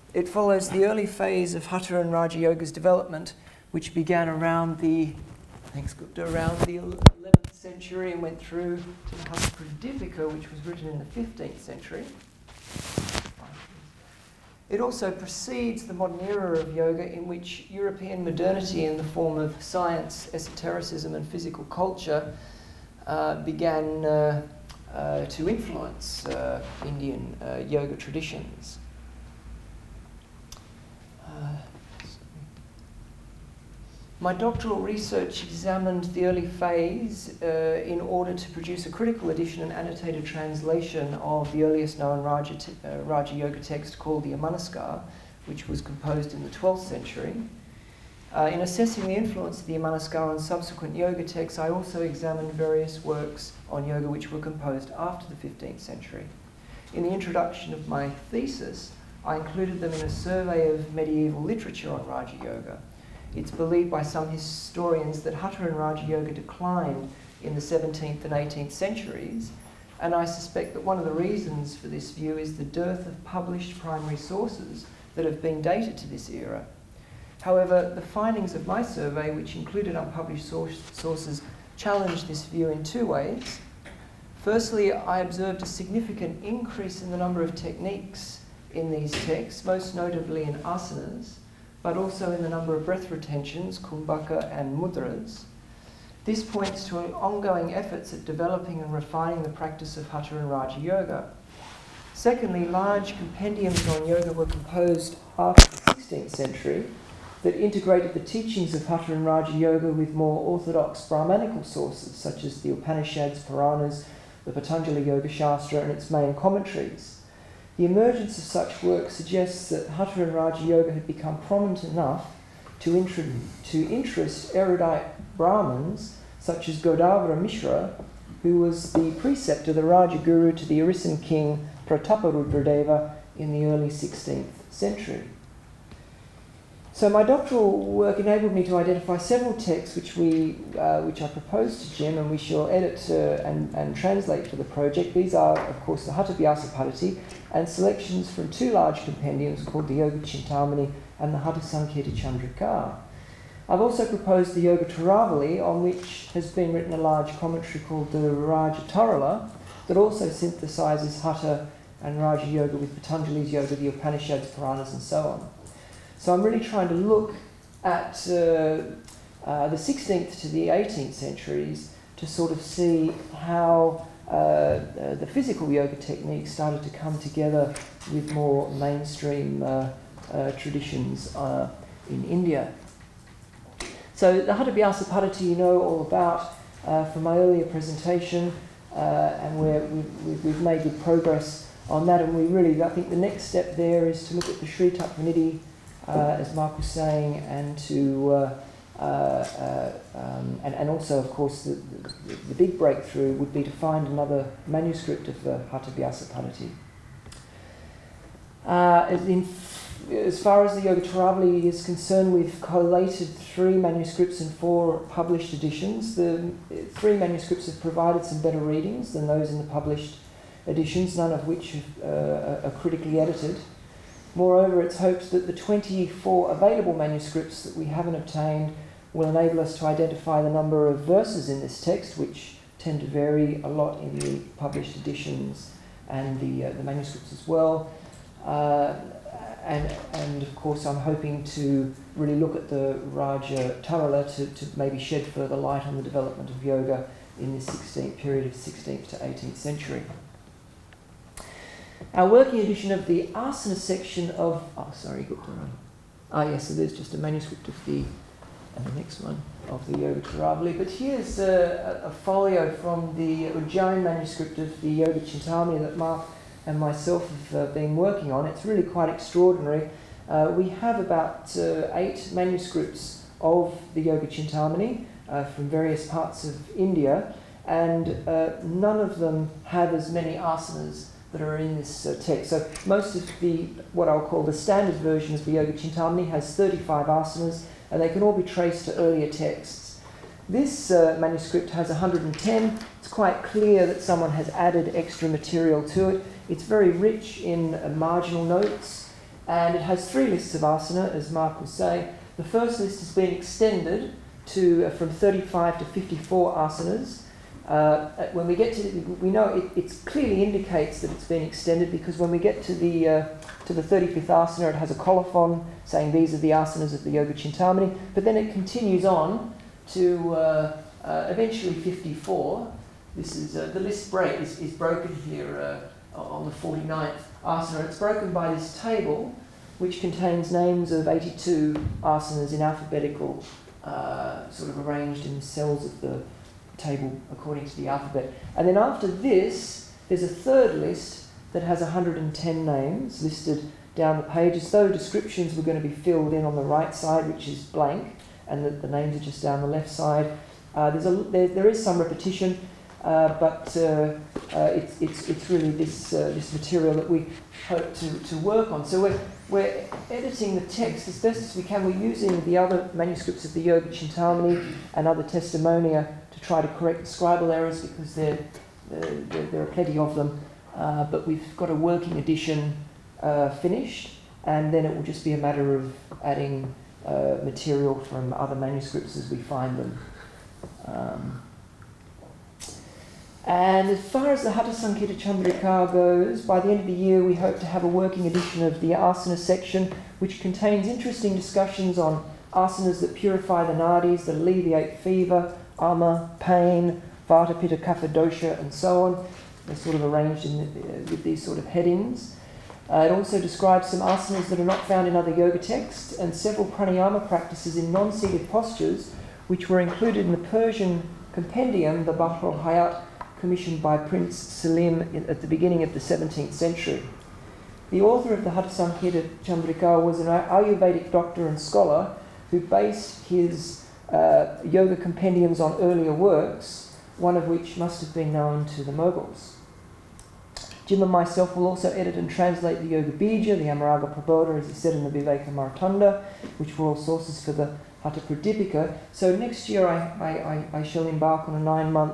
It follows the early phase of Hatha and Raja Yoga's development, which began around the 11th century and went through to the Hatha Pradipika, which was written in the 15th century. It also precedes the modern era of yoga, in which European modernity in the form of science, esotericism and physical culture began to influence Indian yoga traditions. My doctoral research examined the early phase in order to produce a critical edition and annotated translation of the earliest known Raja Yoga text called the Amanaskar, which was composed in the 12th century. In assessing the influence of the Amanaskar on subsequent yoga texts, I also examined various works on yoga which were composed after the 15th century. In the introduction of my thesis, I included them in a survey of medieval literature on Raja Yoga. It's believed by some historians that Hatha and Raja Yoga declined in the 17th and 18th centuries, and I suspect that one of the reasons for this view is the dearth of published primary sources that have been dated to this era. However, the findings of my survey, which included unpublished sources, challenged this view in two ways. Firstly, I observed a significant increase in the number of techniques in these texts, most notably in asanas, but also in the number of breath retentions, kumbhaka and mudras. This points to ongoing efforts at developing and refining the practice of Hatha and Raja Yoga. Secondly, large compendiums on yoga were composed after the 16th century that integrated the teachings of Hatha and Raja Yoga with more orthodox Brahmanical sources, such as the Upanishads, Puranas, the Patanjali Yoga Shastra and its main commentaries. The emergence of such work suggests that Hatha and Raja Yoga had become prominent enough to interest erudite Brahmins such as Godavara Mishra, who was the preceptor, the Raja Guru to the Arisan king Prataparudradeva in the early 16th century. So my doctoral work enabled me to identify several texts which I proposed to Jim, and we shall edit and translate for the project. These are, of course, the Hatha Vyasa Padhati and selections from two large compendiums called the Yoga Chintamani and the Hatha Sanketa Chandrika. I've also proposed the Yoga Taravali, on which has been written a large commentary called the Raja Tarala, that also synthesises Hatha and Raja Yoga with Patanjali's Yoga, the Upanishads, Puranas and so on. So I'm really trying to look at the 16th to the 18th centuries to sort of see how the physical yoga techniques started to come together with more mainstream traditions in India. So the Hatha Vyasa Padhati you know all about from my earlier presentation, and we've made good progress on that, and I think the next step there is to look at the Sri Tattva Nidhi, as Mark was saying, and to and also, of course, the big breakthrough would be to find another manuscript of the Hatha Vyasa Padhati. As far as the Yoga Taravali is concerned, we've collated 3 manuscripts and 4 published editions. The 3 manuscripts have provided some better readings than those in the published editions, none of which are critically edited. Moreover, it's hoped that the 24 available manuscripts that we haven't obtained will enable us to identify the number of verses in this text, which tend to vary a lot in the published editions and the manuscripts as well. And of course, I'm hoping to really look at the Raja Tarala to maybe shed further light on the development of yoga in this period of 16th to 18th century. Our working edition of the asana section of... so there's just a manuscript of the next one, of the Yoga Taravali. But here's a folio from the Ujjain manuscript of the Yoga Chintamani that Mark and myself have been working on. It's really quite extraordinary. We have about 8 manuscripts of the Yoga Chintamani from various parts of India, and none of them have as many asanas that are in this text. So most of what I'll call the standard version of the Yoga Chintamani has 35 asanas, and they can all be traced to earlier texts. This manuscript has 110. It's quite clear that someone has added extra material to it. It's very rich in marginal notes, And it has 3 lists of asana, as Mark was saying. The first list has been extended to from 35 to 54 asanas. When we get to, we know it clearly indicates that it's been extended, because when we get to the 35th asana, it has a colophon saying these are the asanas of the Yoga Chintamani. But then it continues on to eventually 54. This is the list break is broken here on the 49th asana. It's broken by this table, which contains names of 82 asanas in alphabetical, sort of arranged in the cells of the table according to the alphabet. And then after this, there's a third list that has 110 names listed down the page, as though descriptions were going to be filled in on the right side, which is blank, and the names are just down the left side. There is some repetition, but it's really this material that we hope to work on. So we're editing the text as best as we can. We're using the other manuscripts of the Yoga Chintamani and other testimonia to try to correct the scribal errors, because there are plenty of them. But we've got a working edition finished, and then it will just be a matter of adding material from other manuscripts as we find them. And as far as the Hatha Sankita Chandrika goes, by the end of the year we hope to have a working edition of the asana section, which contains interesting discussions on asanas that purify the nadis, that alleviate fever, ama, pain, vata, pitta, kapha, dosha, and so on. They're sort of arranged with these sort of headings. It also describes some asanas that are not found in other yoga texts, and several pranayama practices in non-seated postures, which were included in the Persian compendium, the Bahr al-Hayat, commissioned by Prince Selim at the beginning of the 17th century. The author of the Hatha Sankita Chandrika was an Ayurvedic doctor and scholar who based his yoga compendiums on earlier works, one of which must have been known to the Mughals. Jim and myself will also edit and translate the Yoga Bija, the Amaraga Praboda, as is said in the Viveka Martanda, which were all sources for the Hatha Pradipika. So next year I shall embark on a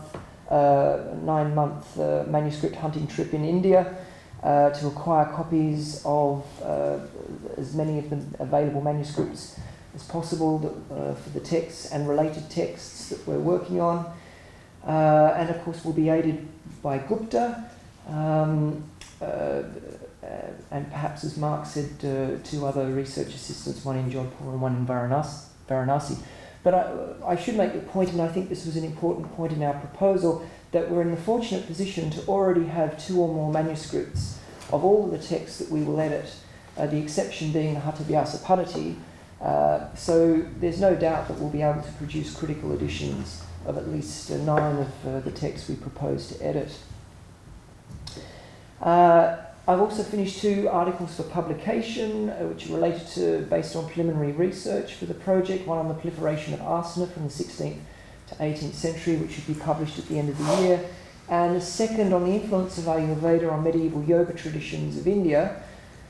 9-month manuscript hunting trip in India to acquire copies of as many of the available manuscripts as possible for the texts and related texts that we're working on. And of course we'll be aided by Gupta, and perhaps, as Mark said, 2 other research assistants, one in Jodhpur and one in Varanasi. But I should make the point, and I think this was an important point in our proposal, that we're in the fortunate position to already have 2 or more manuscripts of all of the texts that we will edit, the exception being the Hatha Vyasa Paddhati. So there's no doubt that we'll be able to produce critical editions of at least 9 of the texts we propose to edit. I've also finished 2 articles for publication, which are related based on preliminary research for the project. One on the proliferation of asana from the 16th to 18th century, which should be published at the end of the year, and a second on the influence of Ayurveda on medieval yoga traditions of India.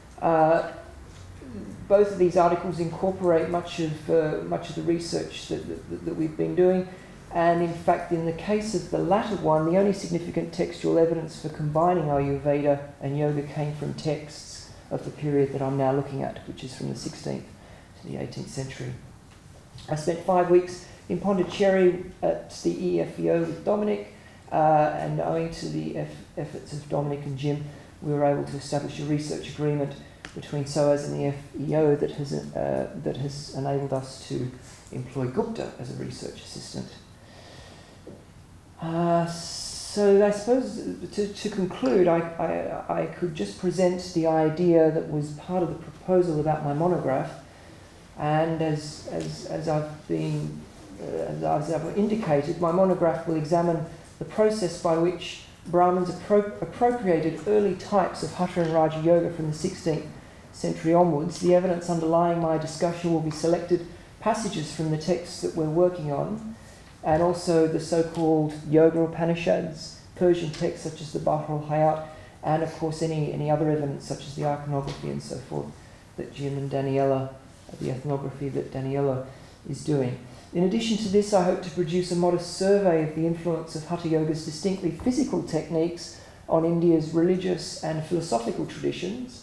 Both of these articles incorporate much of the research that we've been doing. And in fact, in the case of the latter one, the only significant textual evidence for combining Ayurveda and yoga came from texts of the period that I'm now looking at, which is from the 16th to the 18th century. I spent 5 weeks in Pondicherry at the EFEO with Dominic, and owing to the efforts of Dominic and Jim, we were able to establish a research agreement between SOAS and the FEO that has enabled us to employ Gupta as a research assistant. So I suppose to conclude, I could just present the idea that was part of the proposal about my monograph, and as I've indicated, my monograph will examine the process by which Brahmins appropriated early types of Hatha and Raja Yoga from the 16th century onwards. The evidence underlying my discussion will be selected passages from the texts that we're working on, and also the so-called Yoga Upanishads, Persian texts such as the Bahr al-Hayat, and of course any other evidence such as the iconography and so forth that Jim and Daniela, the ethnography that Daniela is doing. In addition to this, I hope to produce a modest survey of the influence of Hatha Yoga's distinctly physical techniques on India's religious and philosophical traditions,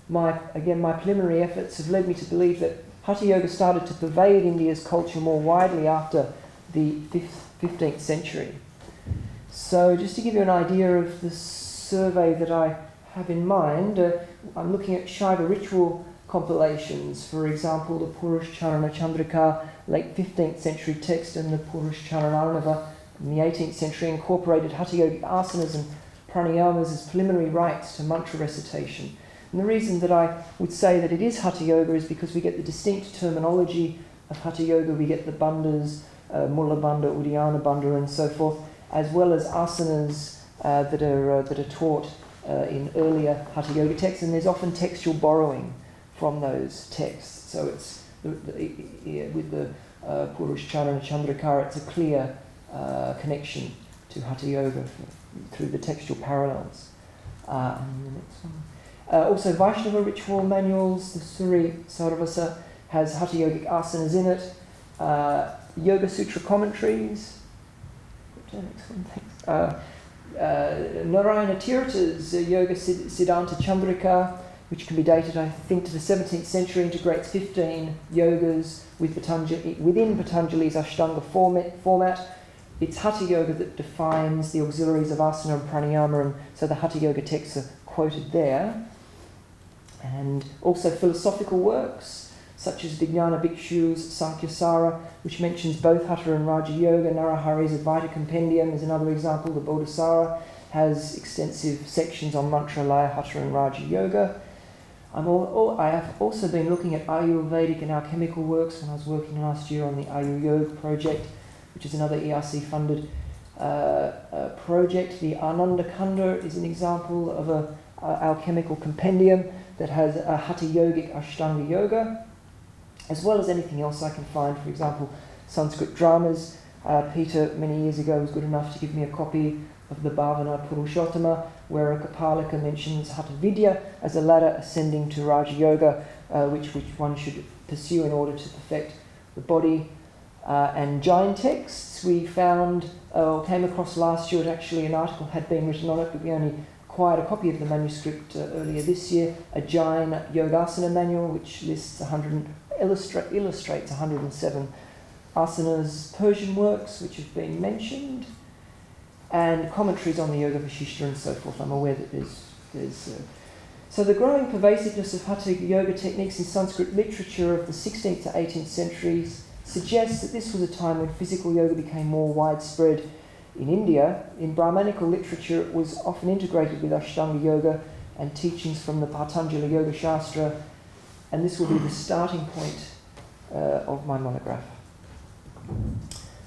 my preliminary efforts have led me to believe that Hatha Yoga started to pervade India's culture more widely after the 15th century. So just to give you an idea of the survey that I have in mind, I'm looking at Shaiva ritual compilations, for example, the Purush Charana Chandrika, late 15th century text, and the Purush Charanarnava in the 18th century incorporated Hatha Yogic asanas and pranayamas as preliminary rites to mantra recitation. And the reason that I would say that it is Hatha Yoga is because we get the distinct terminology of Hatha Yoga. We get the bandhas, Mula Bandha, Uddiyana Bandha, and so forth, as well as asanas that are taught in earlier Hatha Yoga texts, and there's often textual borrowing from those texts. So it's with the Purush Charana Chandrika, it's a clear connection to Hatha Yoga through the textual parallels. And the next one. Also, Vaishnava ritual manuals, the Suri Sarvasa has Hatha Yogic asanas in it. Yoga Sutra commentaries. Next one, thanks. Narayana Tirtha's Yoga Siddhanta Chandrika, which can be dated, I think, to the 17th century, integrates 15 yogas within Patanjali's Ashtanga format. It's Hatha Yoga that defines the auxiliaries of asana and pranayama, and so the Hatha Yoga texts are quoted there. And also philosophical works, such as Vijnana Bhikshu's Sankhya-sara, which mentions both Hatha and Raja Yoga. Narahari's Advaita Compendium is another example. The Bodhisara has extensive sections on mantra, laya, Hatha and Raja Yoga. I have also been looking at Ayurvedic and alchemical works when I was working last year on the Ayu Yoga project, which is another ERC-funded project. The Ananda Kanda is an example of an alchemical compendium that has a Hatha Yogic Ashtanga Yoga, as well as anything else I can find. For example, Sanskrit dramas. Peter, many years ago, was good enough to give me a copy of the Bhavana Purushottama, where Kapalika mentions Hatha Vidya as a ladder ascending to Raja Yoga, which one should pursue in order to perfect the body. And Jain texts we found, came across last year. Actually, an article had been written on it, but we only acquired a copy of the manuscript earlier this year. A Jain Yogasana manual, which lists illustrates 107 asanas, Persian works which have been mentioned, and commentaries on the Yoga Vasishtha and so forth. I'm aware that there's so the growing pervasiveness of Hatha Yoga techniques in Sanskrit literature of the 16th to 18th centuries suggests that this was a time when physical yoga became more widespread in India. In Brahmanical literature, it was often integrated with Ashtanga Yoga and teachings from the Patanjali Yoga Shastra, and this will be the starting point of my monograph.